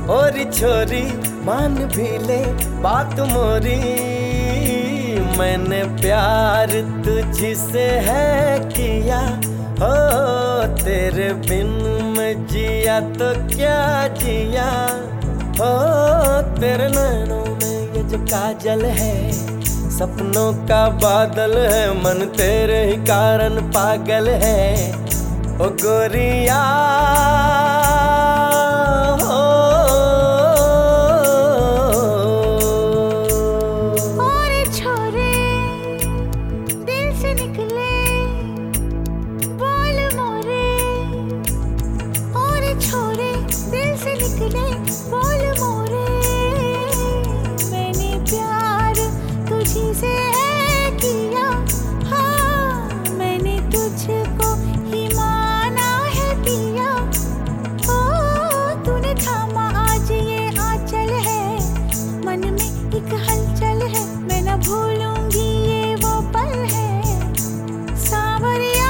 और छोरी मान भी ले बात मोरी, मैंने प्यार तुझसे है किया। हो तेरे बिन मैं जिया तो क्या जिया। हो तेरे नैनों में ये जो काजल है, सपनों का बादल है, मन तेरे ही कारण पागल है। ओ गोरिया बोल मोरे, मैंने प्यार तुझी से किया। हाँ मैंने तुझको ही माना है पिया। ओ तूने थामा आज ये आंचल है, मन में एक हलचल है, मैं न भूलूंगी ये वो पल है। सावरिया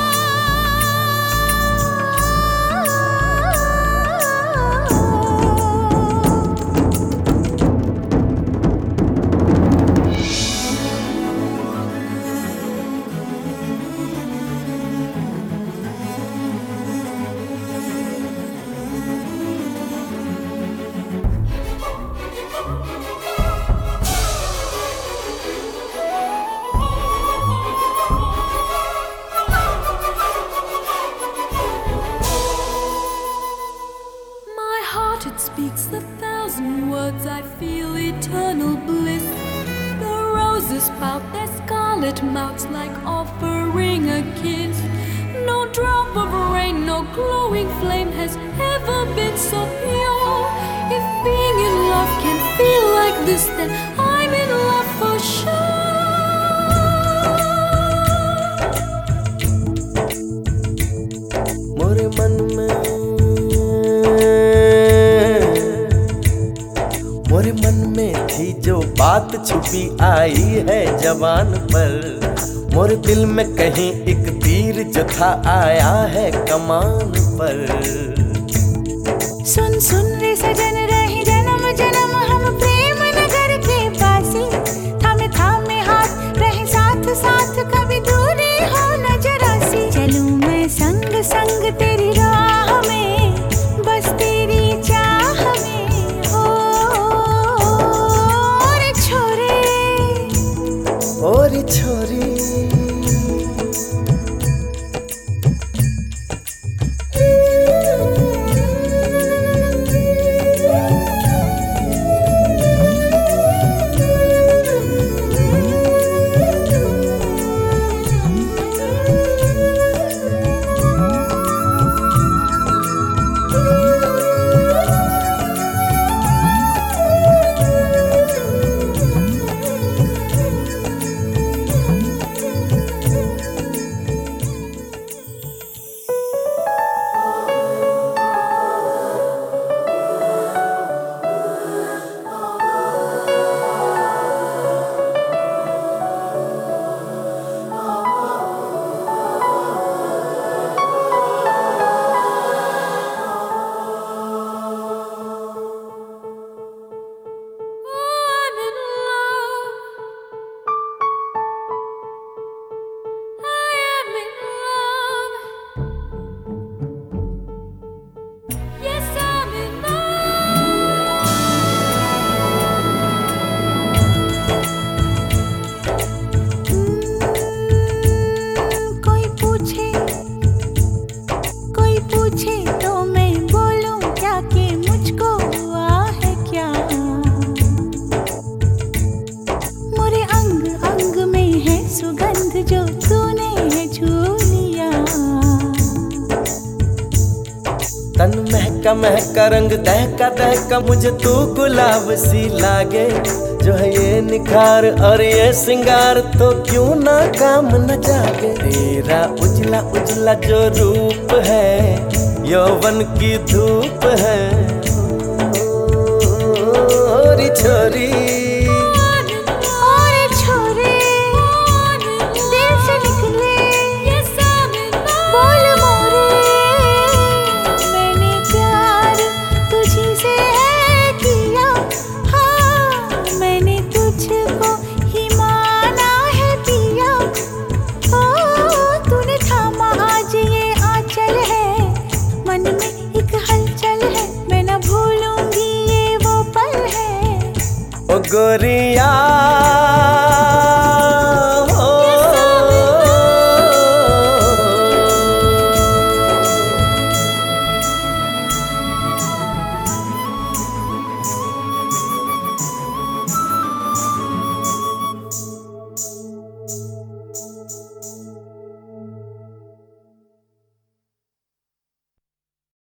it speaks 1,000 words, I feel eternal bliss. The roses pout their scarlet mouths like offering a kiss. No drop of rain, no glowing flame has ever been so pure. If being in love can feel like this, then I'm in love for sure. मोरे मन में मोरे मन में थी जो बात छुपी आई है जवान पर। मोरे दिल में कहीं एक तीर जो था आया है कमान पर। सुन सुन रे सजन रही जन्म जन्म हम प्रेम नगर के पासी। थामे थामे हाथ रहे साथ साथ कभी दूरी हो न जरा सी। चलूं मैं संग संग तेरी राह में, बस तेरी चाह में। हो रे छोरे ओ रे छोरी जो तूने है छू लिया। तन महका महका रंग दहका दहका मुझे तू गुलाब सी लागे। जो है ये निखार और ये सिंगार तो क्यों ना काम न जागे। तेरा उजला उजला जो रूप है यौवन की धूप है। और छोरी बोल मोरे, मैंने प्यार तुझी से है गोरिया